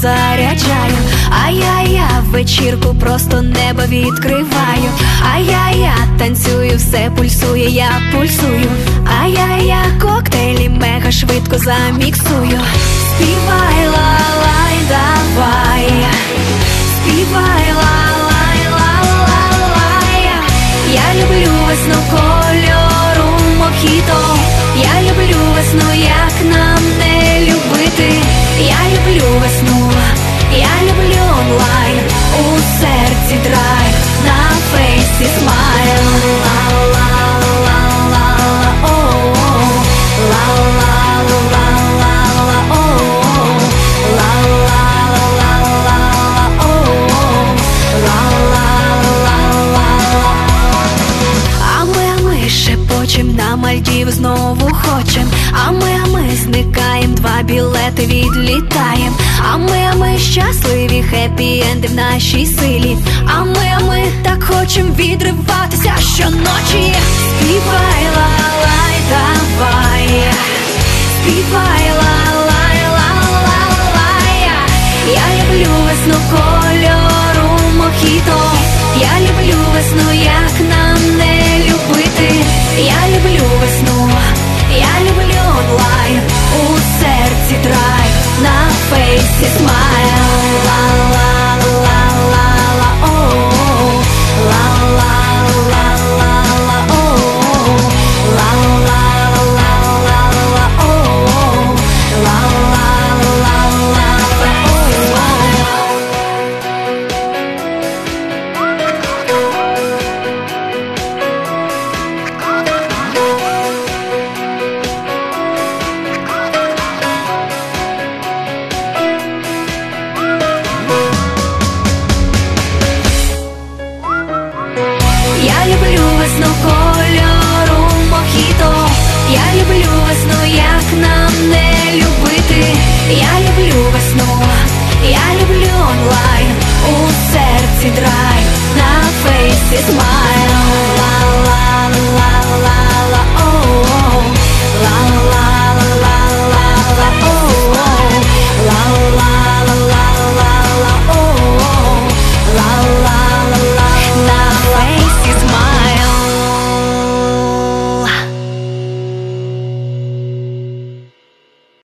заряджаю. Я в вечірку просто небо відкриваю. Я танцюю, все пульсує, я пульсую. Я коктейлі мега швидко заміксую. Співай, лалай, давай. Співай, лалай, лалай. Я люблю весну кольору мохіто. Я люблю весну, як нам не любити. Я люблю весну, я люблю онлайн. У серці драйв, на фейсі смайл. Шепочем, на Мальдів знову хочем. А ми зникаєм, 2 білети відлітаєм. А ми щасливі, хеппі-енди в нашій силі. А ми так хочем відриватися щоночі. Співай, лалай, давай. Співай, лалай, лалай. Я люблю весну кольору мохіто. Я люблю весну, як нам не любити. Я люблю весну, я люблю онлайн. У серці драйв, на фейсі смайл. Я люблю весну кольору мохіто. Я люблю весну, як нам не любити. Я люблю весну, я люблю онлайн. У серці драйв, на фейсі смайл.